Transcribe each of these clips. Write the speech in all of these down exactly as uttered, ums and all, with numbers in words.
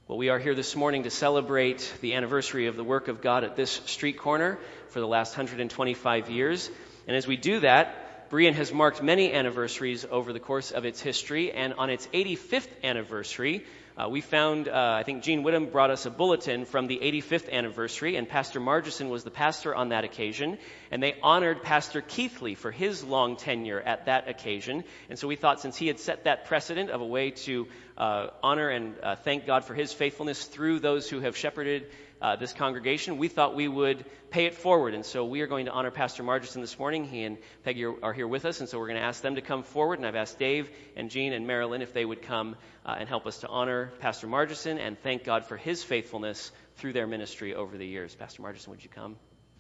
Well, we are here this morning to celebrate the anniversary of the work of God at this street corner for the last one hundred twenty-five years. And as we do that, Berean has marked many anniversaries over the course of its history. And on its eighty-fifth anniversary, uh, we found, uh, I think Gene Whittam brought us a bulletin from the eighty-fifth anniversary, and Pastor Margison was the pastor on that occasion. And they honored Pastor Keithley for his long tenure at that occasion. And so we thought, since he had set that precedent of a way to uh, honor and uh, thank God for his faithfulness through those who have shepherded Uh, this congregation, we thought we would pay it forward. And so we are going to honor Pastor Margison this morning. He and Peggy are, are here with us, and so we're going to ask them to come forward. And I've asked Dave and Jean and Marilyn if they would come uh, and help us to honor Pastor Margison and thank God for his faithfulness through their ministry over the years. Pastor Margison, would you come?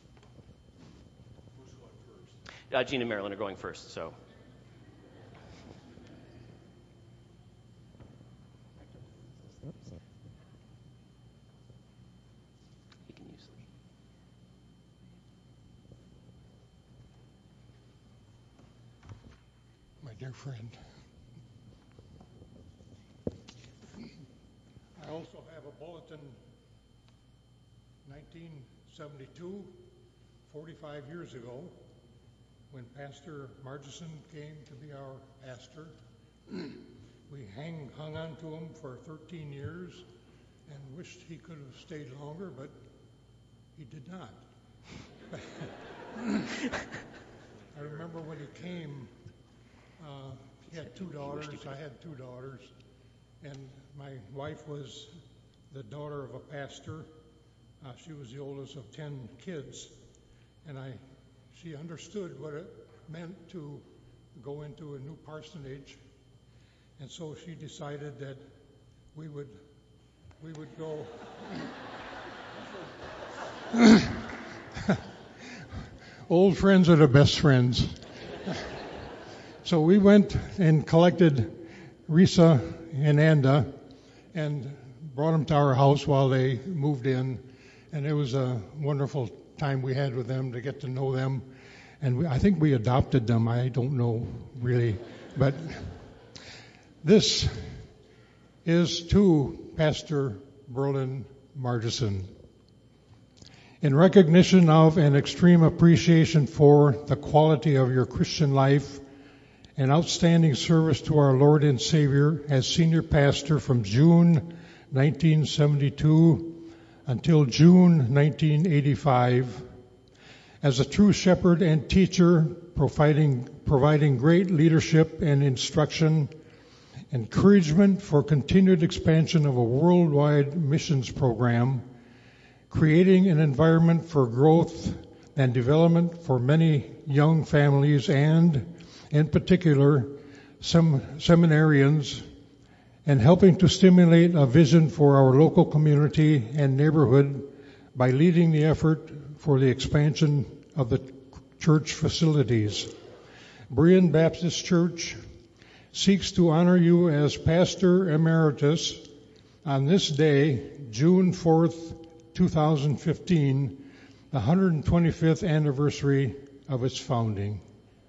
Who's going first? Uh, Jean and Marilyn are going first, so... My dear friend, I also have a bulletin, nineteen seventy-two, forty-five years ago, when Pastor Margison came to be our pastor. We hang, hung on to him for thirteen years and wished he could have stayed longer, but he did not. I remember when he came, Uh, he had two daughters, I had two daughters, and my wife was the daughter of a pastor. Uh, she was the oldest of ten kids, and I, she understood what it meant to go into a new parsonage, and so she decided that we would, we would go. Old friends are the best friends. So we went and collected Risa and Anda and brought them to our house while they moved in. And it was a wonderful time we had with them to get to know them. And we, I think we adopted them. I don't know really. But this is to Pastor Berlin Margison. In recognition of and extreme appreciation for the quality of your Christian life, an outstanding service to our Lord and Savior as senior pastor from June nineteen seventy-two until June nineteen eighty-five, as a true shepherd and teacher, providing, providing great leadership and instruction, encouragement for continued expansion of a worldwide missions program, creating an environment for growth and development for many young families and, in particular, some seminarians, and helping to stimulate a vision for our local community and neighborhood by leading the effort for the expansion of the church facilities. Berean Baptist Church seeks to honor you as Pastor Emeritus on this day, June fourth, two thousand fifteen, the one hundred twenty-fifth anniversary of its founding.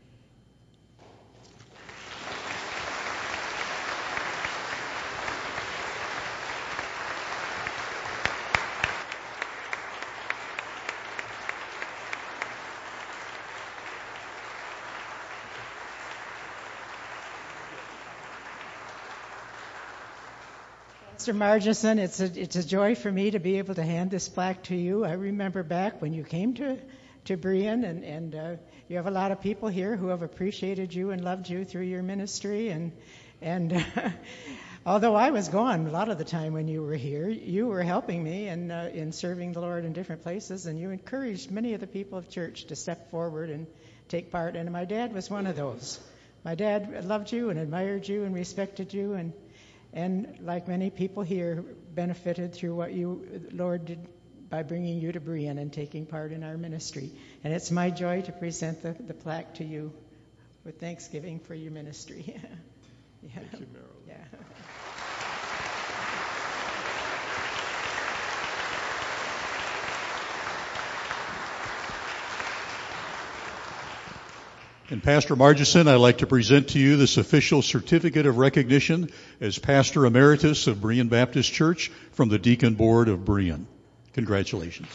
Mister Margison, it's a, it's a joy for me to be able to hand this plaque to you. I remember back when you came to, to Berean, and, and uh, you have a lot of people here who have appreciated you and loved you through your ministry. And, and uh, although I was gone a lot of the time when you were here, you were helping me in, uh, in serving the Lord in different places, and you encouraged many of the people of church to step forward and take part. And my dad was one of those. My dad loved you and admired you and respected you, and And like many people here, benefited through what you, Lord, did by bringing you to Berean and taking part in our ministry. And it's my joy to present the, the plaque to you with thanksgiving for your ministry. Yeah. Thank you, Marilyn. Yeah. And Pastor Margison, I'd like to present to you this official certificate of recognition as Pastor Emeritus of Berean Baptist Church from the Deacon Board of Berean. Congratulations.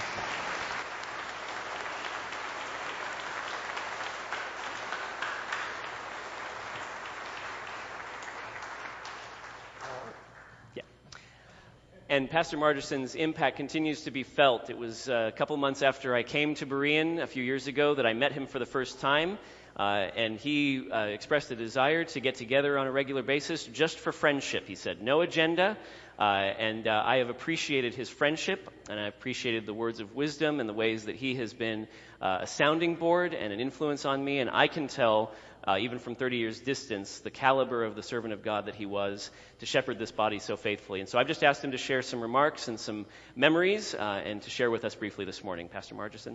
And Pastor Margison's impact continues to be felt. It was uh, a couple months after I came to Berean a few years ago that I met him for the first time, uh, and he uh, expressed a desire to get together on a regular basis just for friendship. He said, no agenda, uh, and uh, I have appreciated his friendship, and I appreciated the words of wisdom and the ways that he has been uh, a sounding board and an influence on me, and I can tell Uh, even from thirty years distance, the caliber of the servant of God that he was to shepherd this body so faithfully. And so I've just asked him to share some remarks and some memories uh, and to share with us briefly this morning. Pastor Margison.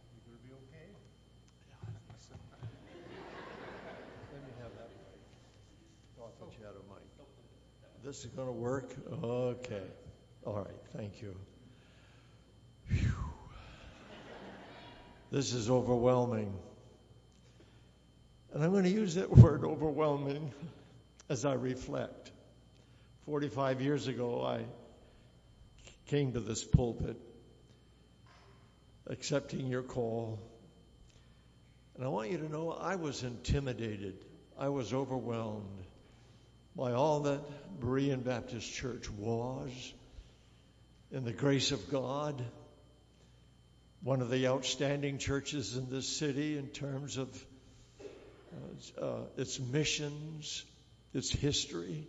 This is going to work? Okay. All right. Thank you. Whew. This is overwhelming. And I'm going to use that word overwhelming as I reflect. forty-five years ago, I came to this pulpit accepting your call. And I want you to know I was intimidated. I was overwhelmed by all that Berean Baptist Church was in the grace of God. One of the outstanding churches in this city in terms of Uh, uh, its missions, its history.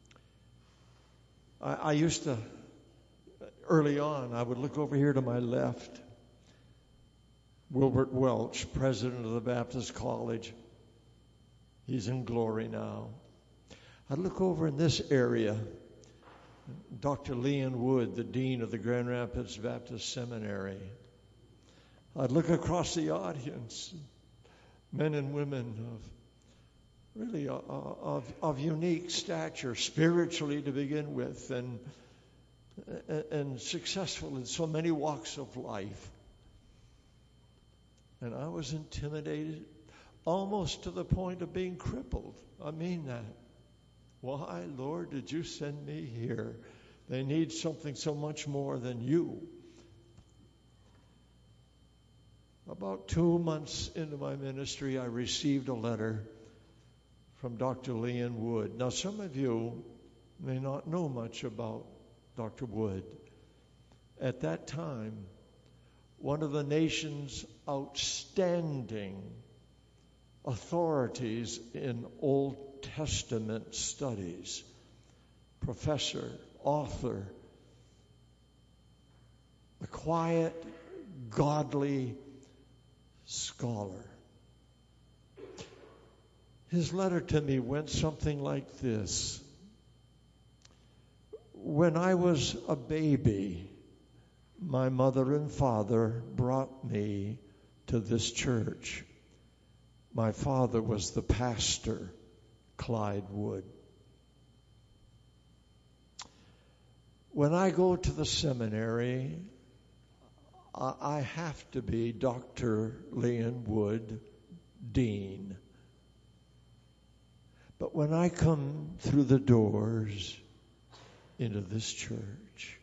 I, I used to, early on, I would look over here to my left. Wilbert Welch, president of the Baptist College. He's in glory now. I'd look over in this area. Doctor Leon Wood, the dean of the Grand Rapids Baptist Seminary. I'd look across the audience. Men and women of really uh, of, of unique stature, spiritually to begin with, and, and successful in so many walks of life. And I was intimidated almost to the point of being crippled. I mean that. Why, Lord, did you send me here? They need something so much more than you. About two months into my ministry, I received a letter from Doctor Leon Wood. Now, some of you may not know much about Doctor Wood. At that time, one of the nation's outstanding authorities in Old Testament studies, professor, author, a quiet, godly scholar. His letter to me went something like this. When I was a baby, my mother and father brought me to this church. My father was the pastor, Clyde Wood. When I go to the seminary, I have to be Doctor Leon Wood, Dean. But when I come through the doors into this church,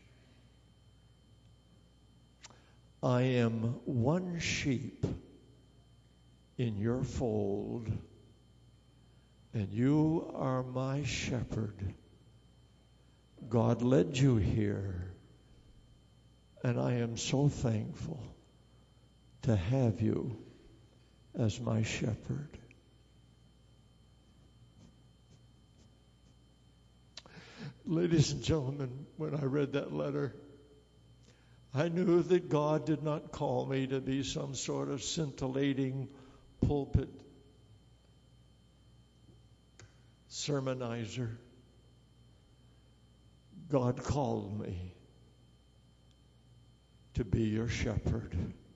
I am one sheep in your fold, and you are my shepherd. God led you here. And I am so thankful to have you as my shepherd. Ladies and gentlemen, when I read that letter, I knew that God did not call me to be some sort of scintillating pulpit sermonizer. God called me to be your shepherd.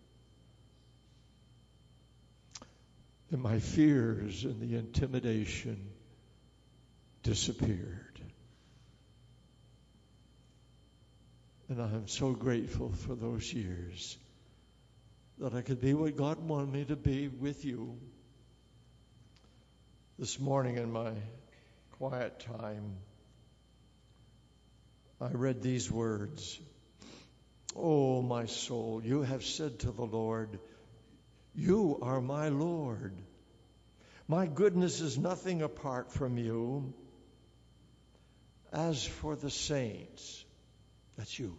And my fears and the intimidation disappeared. And I am so grateful for those years that I could be what God wanted me to be with you This morning in my quiet time, I read these words. Oh, my soul, you have said to the Lord, you are my Lord. My goodness is nothing apart from you. As for the saints, that's you.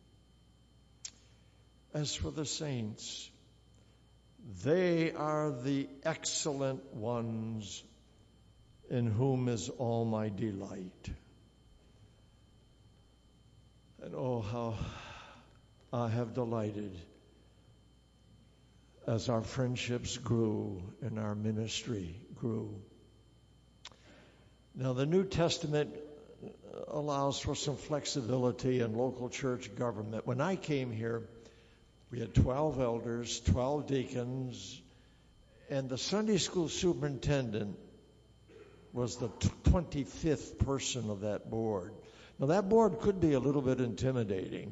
As for the saints, they are the excellent ones in whom is all my delight. And oh, how I have delighted as our friendships grew and our ministry grew. Now, the New Testament allows for some flexibility in local church government. When I came here, we had twelve elders, twelve deacons, and the Sunday school superintendent was the twenty-fifth person of that board. Now, that board could be a little bit intimidating.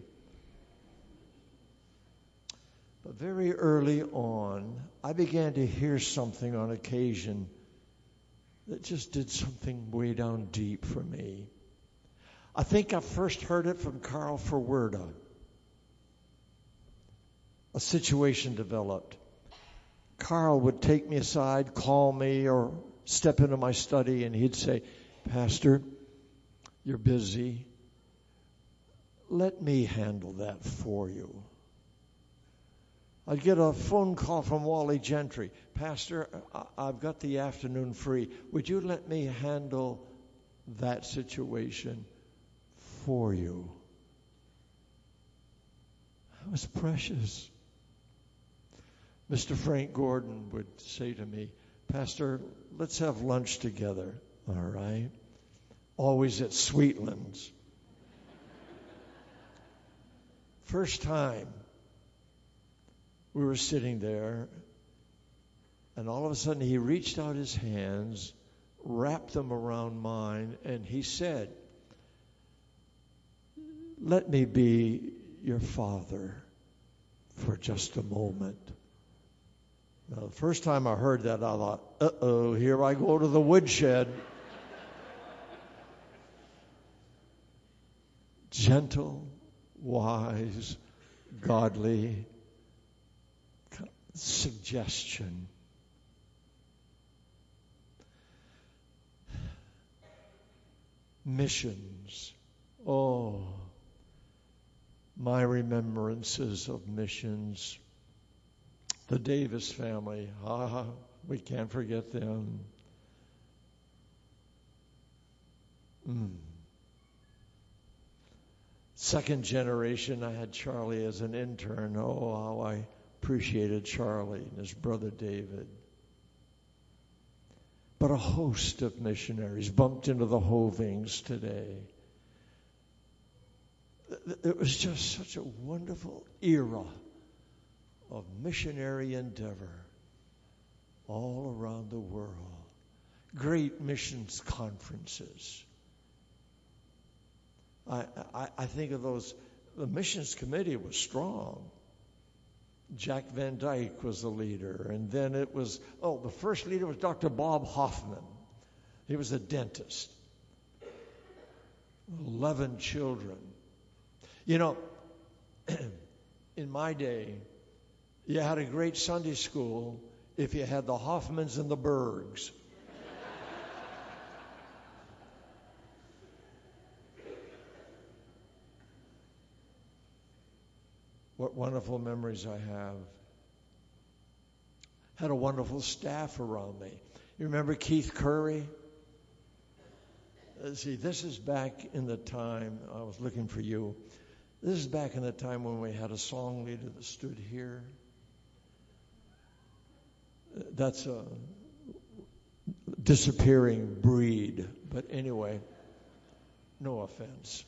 But very early on, I began to hear something on occasion that just did something way down deep for me. I think I first heard it from Carl Ferwerda. A situation developed. Carl would take me aside, call me, or step into my study, and he'd say, Pastor, you're busy. Let me handle that for you. I'd get a phone call from Wally Gentry. Pastor, I've got the afternoon free. Would you let me handle that situation for you? That was precious. Mister Frank Gordon would say to me, Pastor, let's have lunch together, all right? Always at Sweetlands. First time we were sitting there, and all of a sudden he reached out his hands, wrapped them around mine, and he said, let me be your father for just a moment. Now, the first time I heard that, I thought, uh-oh, here I go to the woodshed. Gentle, wise, godly suggestion. Missions. Oh, my remembrances of missions. The Davis family, ah, we can't forget them. Mm. Second generation, I had Charlie as an intern. Oh, how I appreciated Charlie and his brother David. But a host of missionaries bumped into the Hovings today. It was just such a wonderful era of missionary endeavor all around the world. Great missions conferences. I, I, I think of those, the missions committee was strong. Jack Van Dyke was the leader. And then it was, oh, the first leader was Doctor Bob Hoffman. He was a dentist. Eleven children. You know, in my day, you had a great Sunday school if you had the Hoffmans and the Bergs. What wonderful memories I have. Had a wonderful staff around me. You remember Keith Curry? Uh, see, this is back in the time, I was looking for you. This is back in the time when we had a song leader that stood here. That's a disappearing breed. But anyway, no offense.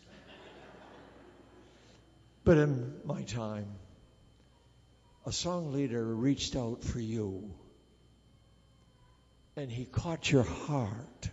But in my time, a song leader reached out for you. And he caught your heart.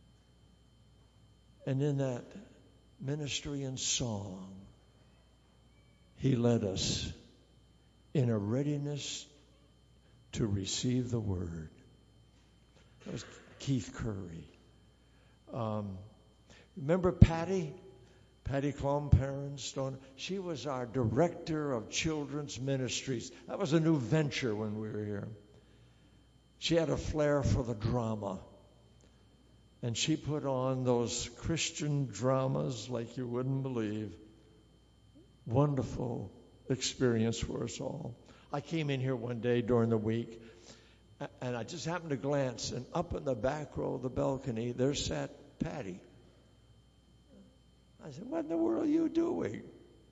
And in that ministry and song, he led us in a readiness to receive the word. That was Keith Curry. Um, remember Patty? Patty Klom-Parenstone? She was our director of children's ministries. That was a new venture when we were here. She had a flair for the drama. And she put on those Christian dramas like you wouldn't believe. Wonderful experience for us all. I came in here one day during the week, and I just happened to glance, and up in the back row of the balcony, there sat Patty. I said, what in the world are you doing?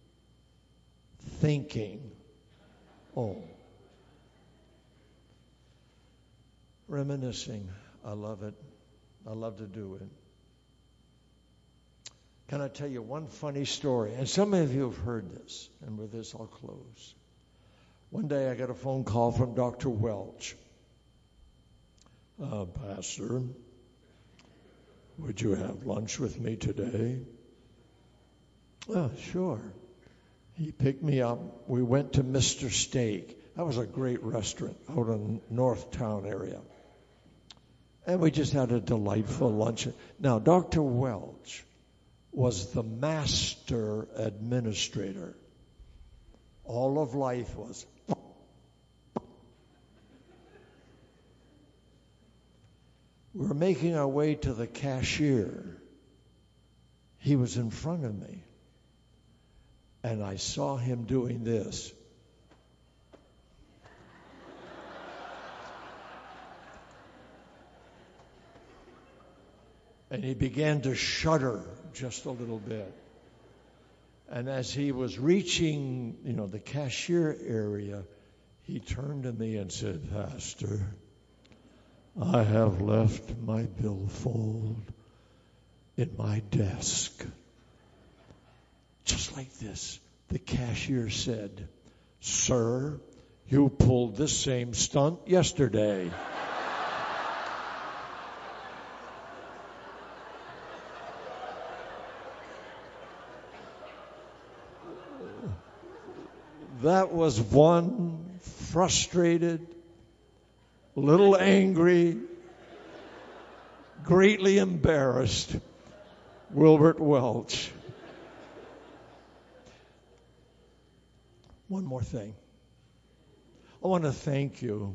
Thinking. Oh. Reminiscing. I love it. I love to do it. Can I tell you one funny story? And some of you have heard this, and with this I'll close. One day I got a phone call from Doctor Welch. Uh, Pastor, would you have lunch with me today? Oh, sure. He picked me up. We went to Mister Steak. That was a great restaurant out in North Town area. And we just had a delightful lunch. Now, Doctor Welch was the master administrator. All of life was. We were making our way to the cashier. He was in front of me. And I saw him doing this. And he began to shudder just a little bit. And as he was reaching, you know, the cashier area, he turned to me and said, Pastor, I have left my billfold in my desk. Just like this, the cashier said, Sir, you pulled this same stunt yesterday. That was one frustrated, little angry, greatly embarrassed Wilbert Welch. One more thing. I want to thank you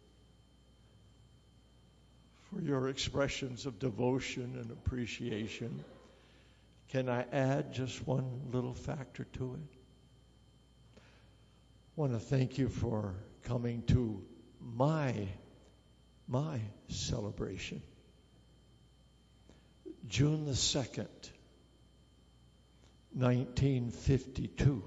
for your expressions of devotion and appreciation. Can I add just one little factor to it? I want to thank you for coming to my, my celebration. June the second, nineteen fifty-two.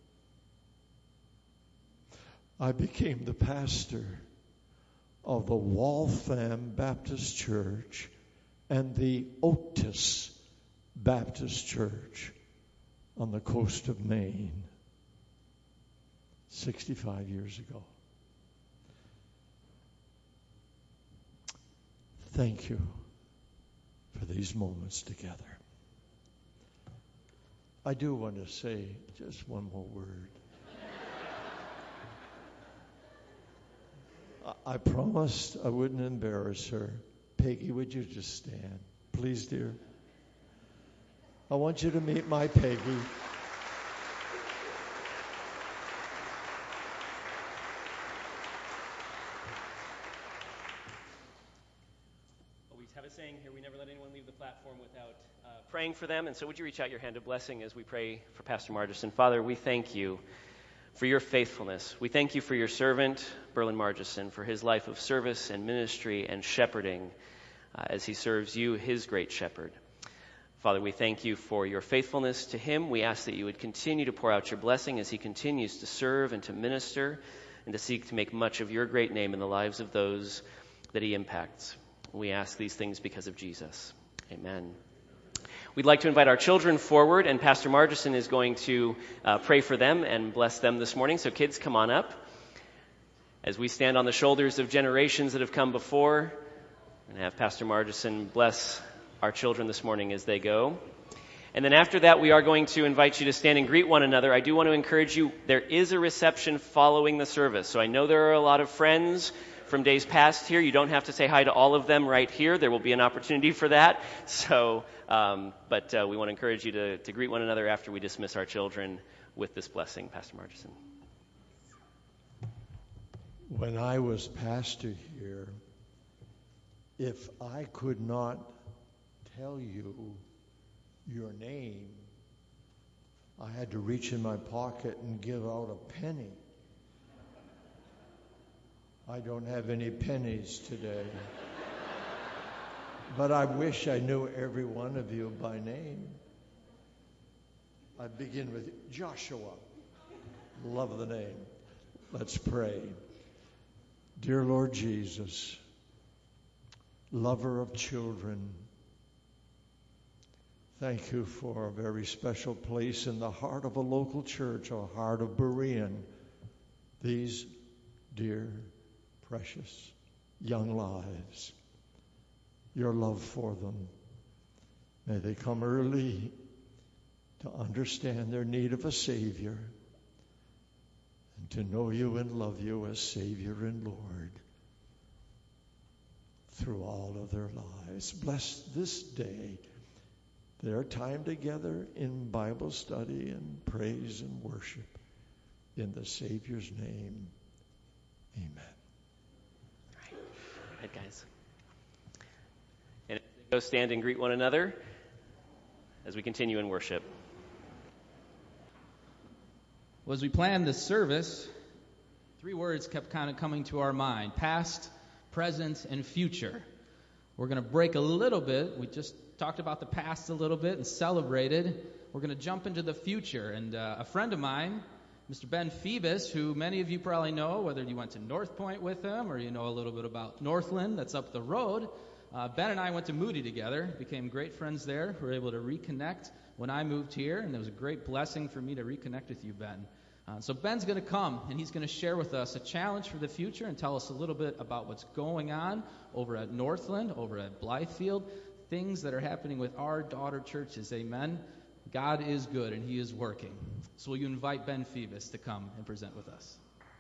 I became the pastor of the Waltham Baptist Church and the Otis Baptist Church on the coast of Maine sixty-five years ago. Thank you for these moments together. I do want to say just one more word. I promised I wouldn't embarrass her. Peggy, would you just stand? Please, dear. I want you to meet my Peggy. We have a saying here, we never let anyone leave the platform without uh, praying for them. And so would you reach out your hand of blessing as we pray for Pastor Margison. Father, we thank you for your faithfulness. We thank you for your servant, Berlin Margison, for his life of service and ministry and shepherding uh, as he serves you, his great shepherd. Father, we thank you for your faithfulness to him. We ask that you would continue to pour out your blessing as he continues to serve and to minister and to seek to make much of your great name in the lives of those that he impacts. We ask these things because of Jesus. Amen. We'd like to invite our children forward, and Pastor Margison is going to uh, pray for them and bless them this morning. So kids, come on up. As we stand on the shoulders of generations that have come before, and have Pastor Margison bless our children this morning as they go. And then after that, we are going to invite you to stand and greet one another. I do want to encourage you, there is a reception following the service. So I know there are a lot of friends from days past here. You don't have to say hi to all of them right here. There will be an opportunity for that. So, um, but uh, we want to encourage you to, to greet one another after we dismiss our children with this blessing. Pastor Margison. When I was pastor here, if I could not tell you your name, I had to reach in my pocket and give out a penny. I don't have any pennies today. But I wish I knew every one of you by name. I begin with Joshua. Love the name. Let's pray. Dear Lord Jesus, lover of children, thank you for a very special place in the heart of a local church, a heart of Berean. These dear, precious young lives, your love for them. May they come early to understand their need of a Savior and to know you and love you as Savior and Lord through all of their lives. Bless this day, their time together in Bible study and praise and worship. In the Savior's name, amen. All right. Go ahead, guys. And go stand and greet one another as we continue in worship. Well, as we planned this service, three words kept kind of coming to our mind: past, present, and future. We're going to break a little bit. We just talked about the past a little bit and celebrated. We're going to jump into the future. And uh, a friend of mine, Mister Ben Phoebus, who many of you probably know, whether you went to North Point with him or you know a little bit about Northland, that's up the road. Uh, Ben and I went to Moody together, became great friends there. We were able to reconnect when I moved here, and it was a great blessing for me to reconnect with you, Ben. Uh, so Ben's going to come, and he's going to share with us a challenge for the future and tell us a little bit about what's going on over at Northland, over at Blythefield, things that are happening with our daughter churches. Amen. God is good, and he is working. So will you invite Ben Phoebus to come and present with us?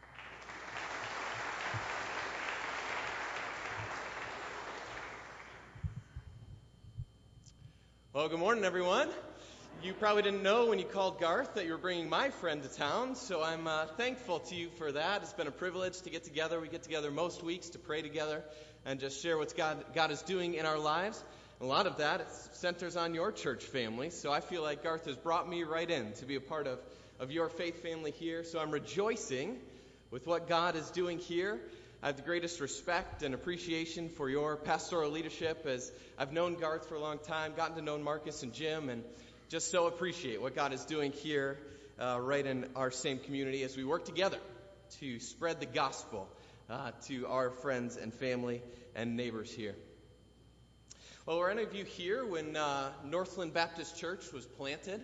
Well, good morning, everyone. You probably didn't know when you called Garth that you were bringing my friend to town, so I'm uh, thankful to you for that. It's been a privilege to get together. We get together most weeks to pray together and just share what God, God is doing in our lives. A lot of that centers on your church family, so I feel like Garth has brought me right in to be a part of, of your faith family here. So I'm rejoicing with what God is doing here. I have the greatest respect and appreciation for your pastoral leadership, as I've known Garth for a long time, gotten to know Marcus and Jim, and just so appreciate what God is doing here uh, right in our same community as we work together to spread the gospel uh, to our friends and family and neighbors here. Well, were any of you here when uh, Northland Baptist Church was planted?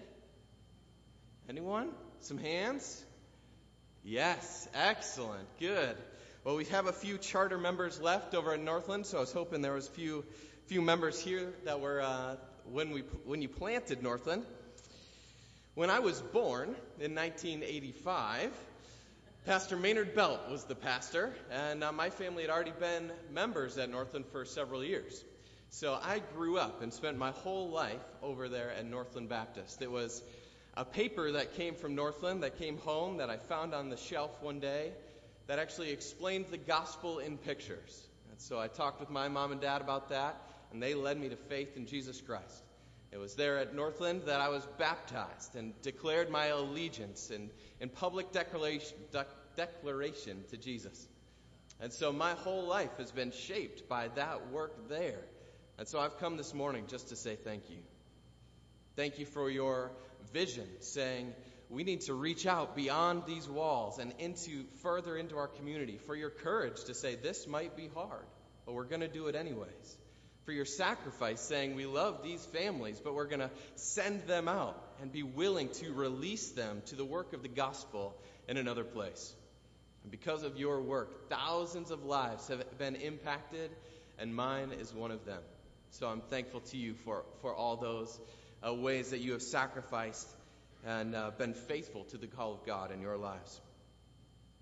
Anyone? Some hands? Yes, excellent, good. Well, we have a few charter members left over at Northland, so I was hoping there was a few, few members here that were uh, when we when you planted Northland. When I was born in nineteen eighty-five, Pastor Maynard Belt was the pastor, and uh, my family had already been members at Northland for several years. So I grew up and spent my whole life over there at Northland Baptist. It was a paper that came from Northland that came home that I found on the shelf one day that actually explained the gospel in pictures. And so I talked with my mom and dad about that, and they led me to faith in Jesus Christ. It was there at Northland that I was baptized and declared my allegiance in, in public declaration, de- declaration to Jesus. And so my whole life has been shaped by that work there. And so I've come this morning just to say thank you. Thank you for your vision, saying we need to reach out beyond these walls and into further into our community. For your courage to say this might be hard, but we're going to do it anyways. For your sacrifice, saying we love these families, but we're going to send them out and be willing to release them to the work of the gospel in another place. And because of your work, thousands of lives have been impacted, and mine is one of them. So I'm thankful to you for, for all those uh, ways that you have sacrificed and uh, been faithful to the call of God in your lives.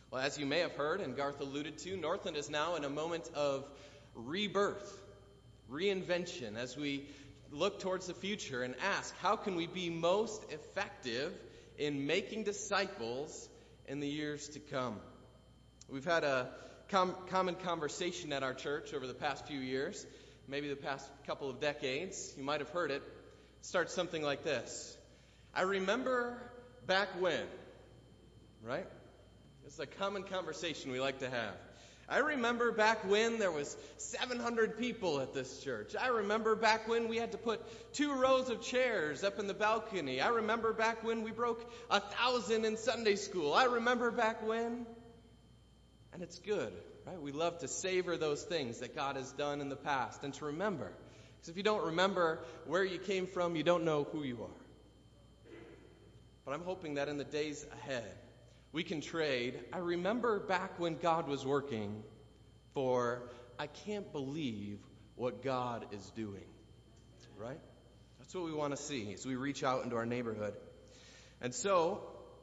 Well, as you may have heard and Garth alluded to, Northland is now in a moment of rebirth, reinvention, as we look towards the future and ask, how can we be most effective in making disciples in the years to come? We've had a com- common conversation at our church over the past few years, maybe the past couple of decades. You might have heard it. It starts something like this. I remember back when, right? It's a common conversation we like to have. I remember back when there was seven hundred people at this church. I remember back when we had to put two rows of chairs up in the balcony. I remember back when we broke a thousand in Sunday school. I remember back when. And it's good, right? We love to savor those things that God has done in the past and to remember. Because if you don't remember where you came from, you don't know who you are. But I'm hoping that in the days ahead, we can trade, I remember back when God was working, for I can't believe what God is doing. Right? That's what we want to see as we reach out into our neighborhood. And so,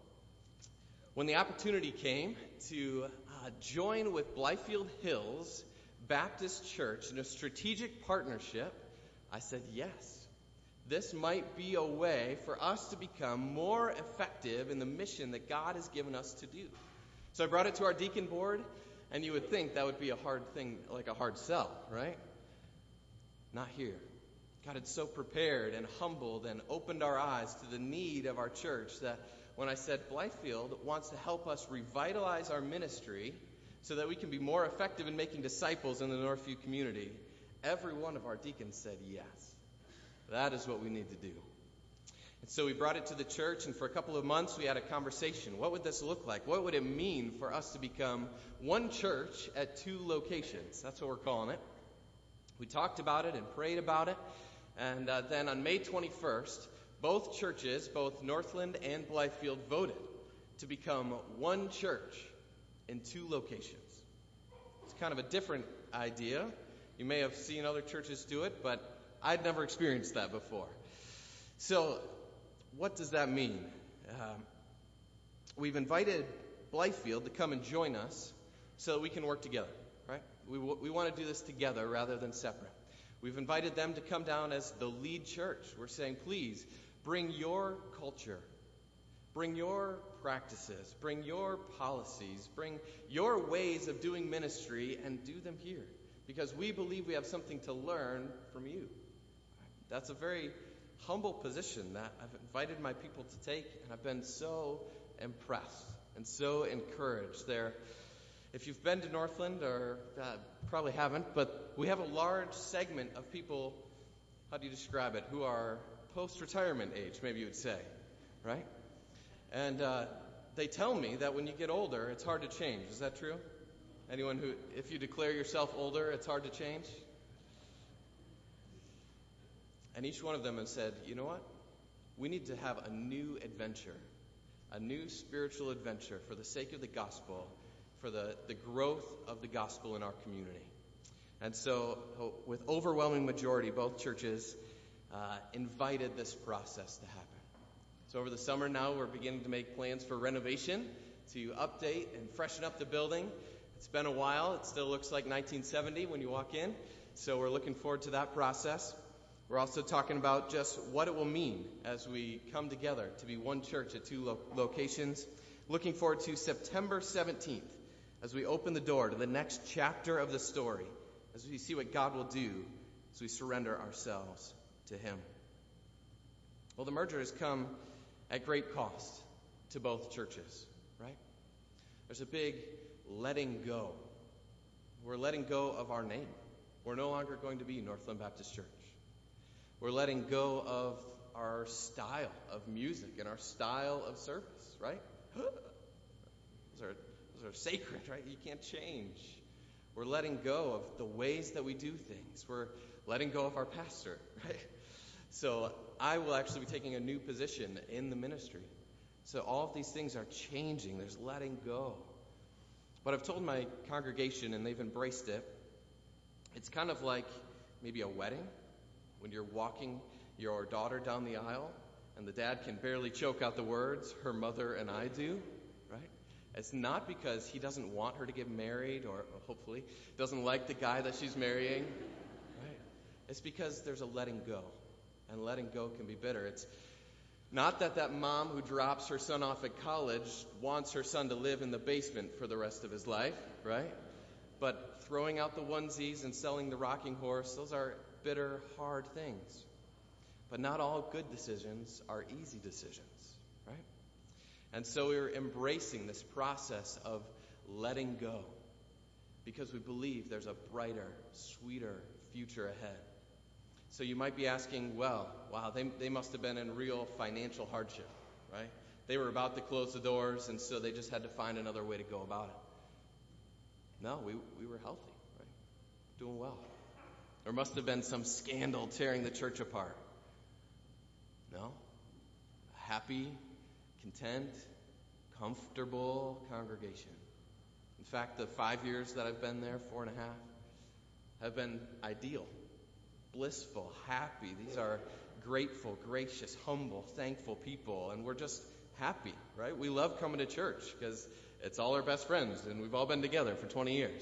when the opportunity came to uh, join with Blythefield Hills Baptist Church in a strategic partnership, I said yes. This might be a way for us to become more effective in the mission that God has given us to do. So I brought it to our deacon board, and you would think that would be a hard thing, like a hard sell, right? Not here. God had so prepared and humbled and opened our eyes to the need of our church that when I said Blythefield wants to help us revitalize our ministry so that we can be more effective in making disciples in the Northview community, every one of our deacons said yes. That is what we need to do. And so we brought it to the church, and for a couple of months we had a conversation. What would this look like? What would it mean for us to become one church at two locations? That's what we're calling it. We talked about it and prayed about it, and uh, then on May twenty-first, both churches, both Northland and Blythefield, voted to become one church in two locations. It's kind of a different idea. You may have seen other churches do it, but I'd never experienced that before. So, what does that mean? Um, we've invited Blythefield to come and join us so that we can work together, right? We, we want to do this together rather than separate. We've invited them to come down as the lead church. We're saying, please, bring your culture, bring your practices, bring your policies, bring your ways of doing ministry and do them here. Because we believe we have something to learn from you. That's a very humble position that I've invited my people to take, and I've been so impressed and so encouraged there. If you've been to Northland, or uh, probably haven't, but we have a large segment of people, how do you describe it, who are post-retirement age, maybe you would say, right? And uh, they tell me that when you get older, it's hard to change. Is that true? Anyone who, if you declare yourself older, it's hard to change? And each one of them has said, you know what? We need to have a new adventure, a new spiritual adventure for the sake of the gospel, for the, the growth of the gospel in our community. And so, with overwhelming majority, both churches uh, invited this process to happen. So over the summer now, we're beginning to make plans for renovation, to update and freshen up the building. It's been a while. It still looks like nineteen seventy when you walk in. So we're looking forward to that process. We're also talking about just what it will mean as we come together to be one church at two lo- locations. Looking forward to September seventeenth as we open the door to the next chapter of the story, as we see what God will do as we surrender ourselves to Him. Well, the merger has come at great cost to both churches, right? There's a big letting go. We're letting go of our name. We're no longer going to be Northland Baptist Church. We're letting go of our style of music and our style of service, right? Those are, those are sacred, right? You can't change. We're letting go of the ways that we do things. We're letting go of our pastor, right? So I will actually be taking a new position in the ministry. So all of these things are changing. There's letting go. But I've told my congregation, and they've embraced it, it's kind of like maybe a wedding. When you're walking your daughter down the aisle and the dad can barely choke out the words, her mother and I do, right? It's not because he doesn't want her to get married, or hopefully doesn't like the guy that she's marrying. Right? It's because there's a letting go, and letting go can be bitter. It's not that that mom who drops her son off at college wants her son to live in the basement for the rest of his life, right? But throwing out the onesies and selling the rocking horse, those are bitter, hard things. But not all good decisions are easy decisions, right? And so we're embracing this process of letting go because we believe there's a brighter, sweeter future ahead. So you might be asking, well, wow, they, they must have been in real financial hardship, right? They were about to close the doors, and so they just had to find another way to go about it. No, we, we were healthy, right? Doing well. There must have been some scandal tearing the church apart. No. A happy, content, comfortable congregation. In fact, the five years that I've been there, four and a half, have been ideal, blissful, happy. These are grateful, gracious, humble, thankful people, and we're just happy, right? We love coming to church because it's all our best friends, and we've all been together for twenty years.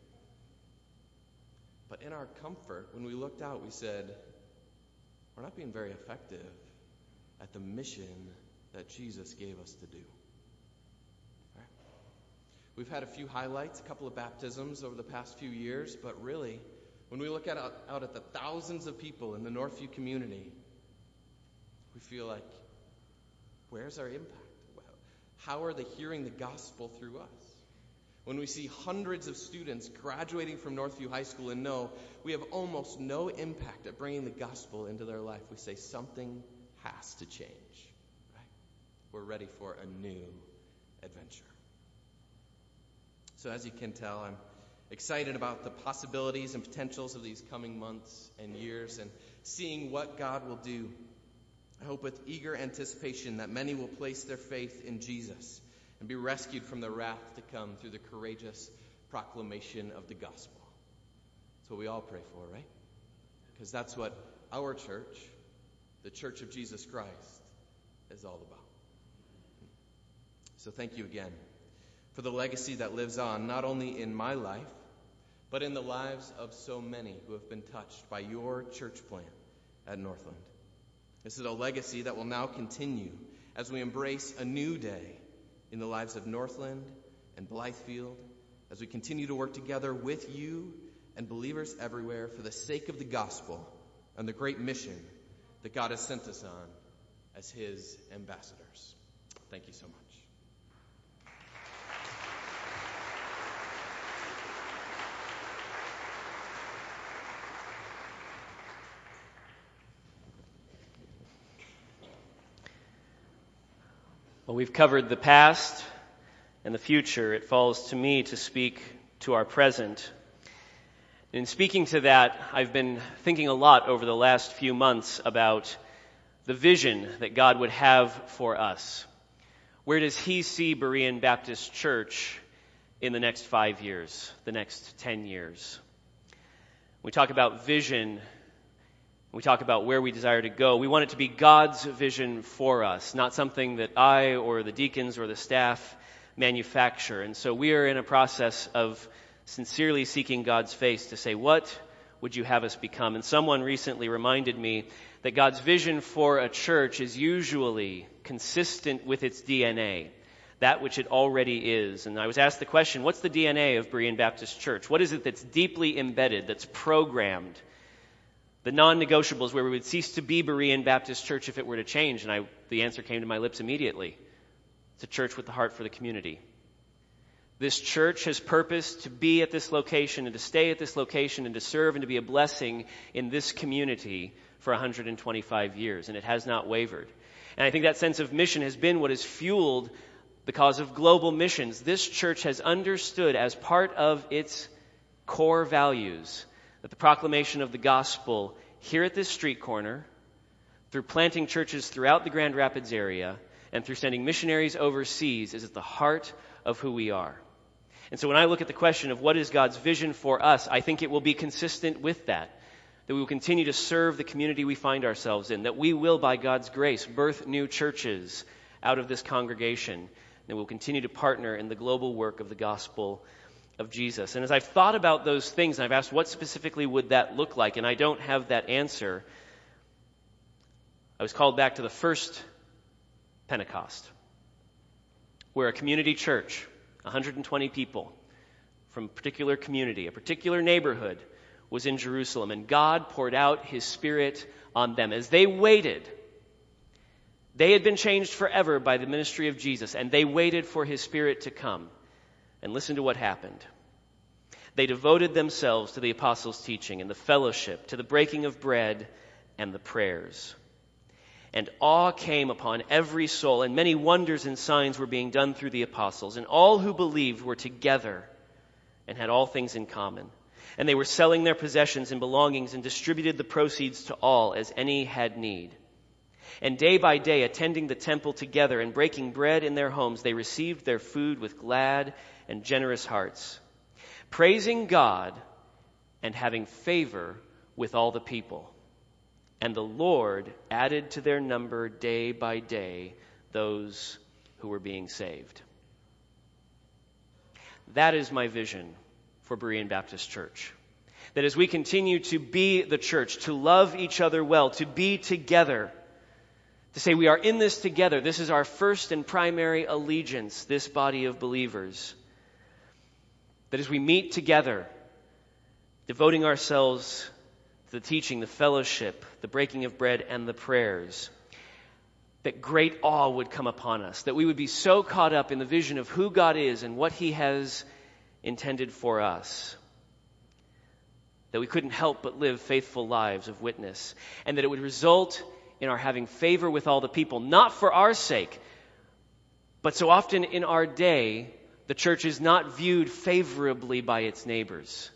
But in our comfort, when we looked out, we said, we're not being very effective at the mission that Jesus gave us to do. Right? We've had a few highlights, a couple of baptisms over the past few years, but really, when we look at out, out at the thousands of people in the Northview community, we feel like, where's our impact? How are they hearing the gospel through us? When we see hundreds of students graduating from Northview High School and know we have almost no impact at bringing the gospel into their life, we say something has to change. Right? We're ready for a new adventure. So as you can tell, I'm excited about the possibilities and potentials of these coming months and years and seeing what God will do. I hope with eager anticipation that many will place their faith in Jesus and be rescued from the wrath to come through the courageous proclamation of the gospel. That's what we all pray for, right? Because that's what our church, the Church of Jesus Christ, is all about. So thank you again for the legacy that lives on, not only in my life, but in the lives of so many who have been touched by your church plant at Northland. This is a legacy that will now continue as we embrace a new day in the lives of Northland and Blythefield, as we continue to work together with you and believers everywhere for the sake of the gospel and the great mission that God has sent us on as his ambassadors. Thank you so much. Well, we've covered the past and the future. It falls to me to speak to our present. In speaking to that, I've been thinking a lot over the last few months about the vision that God would have for us. Where does he see Berean Baptist Church in the next five years, the next ten years? We talk about vision. We talk about where we desire to go. We want it to be God's vision for us, not something that I or the deacons or the staff manufacture. And so we are in a process of sincerely seeking God's face to say, what would you have us become? And someone recently reminded me that God's vision for a church is usually consistent with its D N A, that which it already is. And I was asked the question, what's the D N A of Berean Baptist Church? What is it that's deeply embedded, that's programmed? The non-negotiables where we would cease to be Berean Baptist Church if it were to change. And I, the answer came to my lips immediately. It's a church with the heart for the community. This church has purposed to be at this location and to stay at this location and to serve and to be a blessing in this community for one hundred twenty-five years. And it has not wavered. And I think that sense of mission has been what has fueled the cause of global missions. This church has understood as part of its core values that the proclamation of the gospel here at this street corner, through planting churches throughout the Grand Rapids area, and through sending missionaries overseas, is at the heart of who we are. And so when I look at the question of what is God's vision for us, I think it will be consistent with that. That we will continue to serve the community we find ourselves in. That we will, by God's grace, birth new churches out of this congregation. and we'll continue to partner in the global work of the gospel of Jesus. And as I've thought about those things, and I've asked what specifically would that look like, and I don't have that answer, I was called back to the first Pentecost, where a community church, one hundred twenty people from a particular community, a particular neighborhood, was in Jerusalem, and God poured out his Spirit on them. As they waited, they had been changed forever by the ministry of Jesus, and they waited for his Spirit to come. And listen to what happened. They devoted themselves to the apostles' teaching and the fellowship, to the breaking of bread and the prayers. And awe came upon every soul, and many wonders and signs were being done through the apostles. And all who believed were together and had all things in common. And they were selling their possessions and belongings and distributed the proceeds to all as any had need. And day by day, attending the temple together and breaking bread in their homes, they received their food with glad and generous hearts, praising God and having favor with all the people. And the Lord added to their number day by day those who were being saved. That is my vision for Berean Baptist Church. That as we continue to be the church, to love each other well, to be together, to say we are in this together, this is our first and primary allegiance, this body of believers. That as we meet together, devoting ourselves to the teaching, the fellowship, the breaking of bread, and the prayers, that great awe would come upon us, that we would be so caught up in the vision of who God is and what he has intended for us, that we couldn't help but live faithful lives of witness, and that it would result in our having favor with all the people, not for our sake, but so often in our day, the church is not viewed favorably by its neighbors.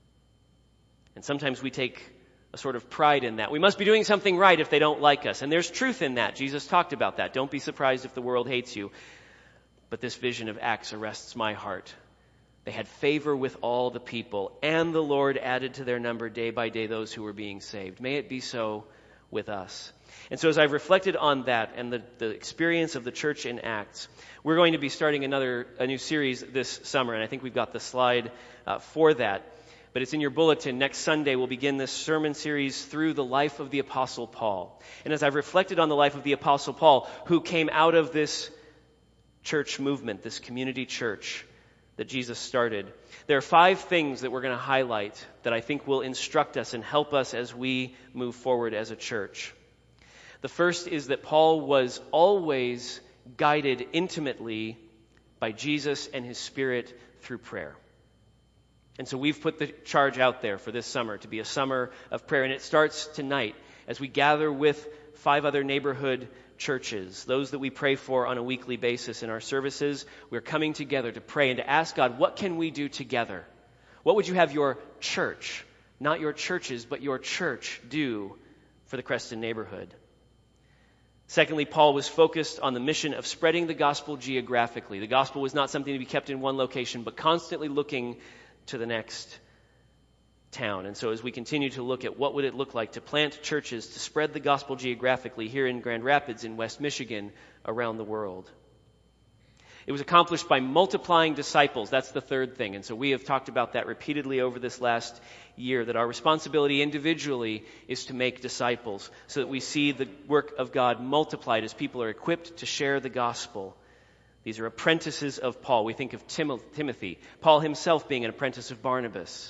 And sometimes we take a sort of pride in that. We must be doing something right if they don't like us. And there's truth in that. Jesus talked about that. Don't be surprised if the world hates you. But this vision of Acts arrests my heart. They had favor with all the people, and the Lord added to their number day by day those who were being saved. May it be so with us. And so as I've reflected on that and the, the experience of the church in Acts, we're going to be starting another a new series this summer, and I think we've got the slide uh, for that. But it's in your bulletin. Next Sunday, we'll begin this sermon series through the life of the Apostle Paul. And as I've reflected on the life of the Apostle Paul, who came out of this church movement, this community church that Jesus started, there are five things that we're going to highlight that I think will instruct us and help us as we move forward as a church. The first is that Paul was always guided intimately by Jesus and his Spirit through prayer. And so we've put the charge out there for this summer to be a summer of prayer. And it starts tonight as we gather with five other neighborhood churches, those that we pray for on a weekly basis in our services. We're coming together to pray and to ask God, what can we do together? What would you have your church, not your churches, but your church do for the Creston neighborhood? Secondly, Paul was focused on the mission of spreading the gospel geographically. The gospel was not something to be kept in one location, but constantly looking to the next town. And so as we continue to look at what would it look like to plant churches, to spread the gospel geographically here in Grand Rapids, in West Michigan, around the world. It was accomplished by multiplying disciples. That's the third thing. And so we have talked about that repeatedly over this last year, that our responsibility individually is to make disciples so that we see the work of God multiplied as people are equipped to share the gospel. These are apprentices of Paul. We think of Tim- Timothy, Paul himself being an apprentice of Barnabas.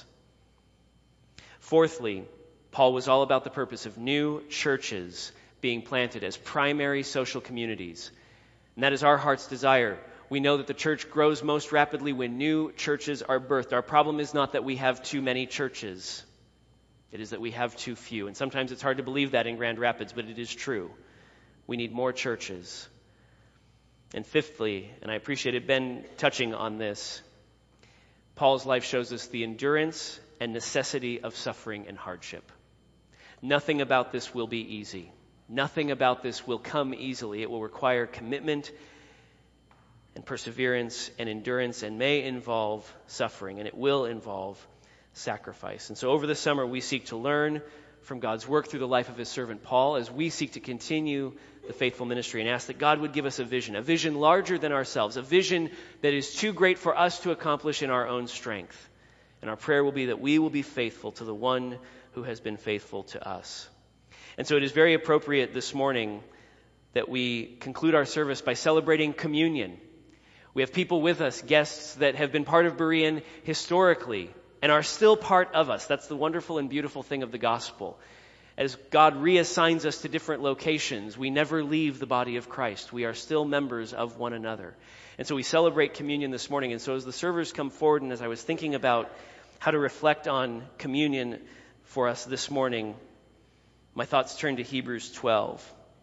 Fourthly, Paul was all about the purpose of new churches being planted as primary social communities. And that is our heart's desire. We know that the church grows most rapidly when new churches are birthed. Our problem is not that we have too many churches. It is that we have too few. And sometimes it's hard to believe that in Grand Rapids, but it is true. We need more churches. And fifthly, and I appreciated Ben touching on this, Paul's life shows us the endurance and necessity of suffering and hardship. Nothing about this will be easy. Nothing about this will come easily. It will require commitment and perseverance and endurance, and may involve suffering, and it will involve sacrifice. And so over the summer, we seek to learn from God's work through the life of his servant Paul as we seek to continue the faithful ministry and ask that God would give us a vision, a vision larger than ourselves, a vision that is too great for us to accomplish in our own strength. And our prayer will be that we will be faithful to the one who has been faithful to us. And so it is very appropriate this morning that we conclude our service by celebrating communion. We have people with us, guests that have been part of Berean historically and are still part of us. That's the wonderful and beautiful thing of the gospel. As God reassigns us to different locations, we never leave the body of Christ. We are still members of one another. And so we celebrate communion this morning. And so as the servers come forward, and as I was thinking about how to reflect on communion for us this morning, my thoughts turn to Hebrews twelve.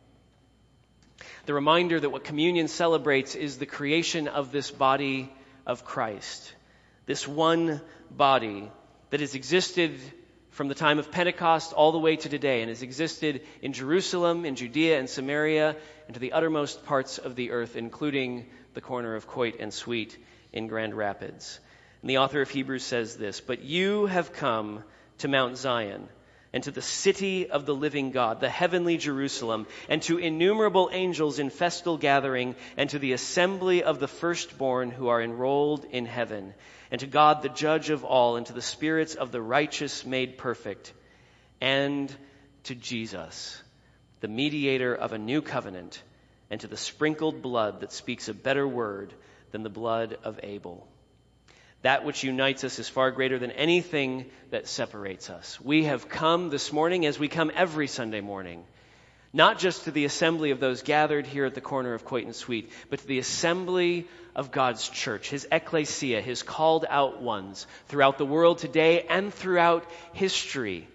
The reminder that what communion celebrates is the creation of this body of Christ. This one body that has existed from the time of Pentecost all the way to today and has existed in Jerusalem, in Judea and Samaria, and to the uttermost parts of the earth, including the corner of Coit and Sweet in Grand Rapids. And the author of Hebrews says this, "But you have come to Mount Zion, and to the city of the living God, the heavenly Jerusalem, and to innumerable angels in festal gathering, and to the assembly of the firstborn who are enrolled in heaven, and to God the judge of all, and to the spirits of the righteous made perfect, and to Jesus, the mediator of a new covenant, and to the sprinkled blood that speaks a better word than the blood of Abel. That which unites us is far greater than anything that separates us." We have come this morning, as we come every Sunday morning, not just to the assembly of those gathered here at the corner of Coit and Sweet, but to the assembly of God's church, his ecclesia, his called out ones throughout the world today and throughout history.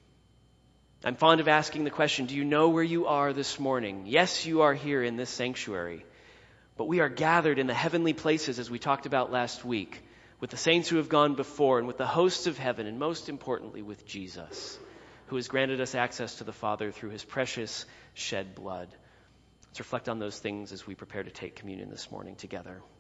I'm fond of asking the question, do you know where you are this morning? Yes, you are here in this sanctuary, but we are gathered in the heavenly places, as we talked about last week, with the saints who have gone before and with the hosts of heaven, and most importantly with Jesus, who has granted us access to the Father through his precious shed blood. Let's reflect on those things as we prepare to take communion this morning together.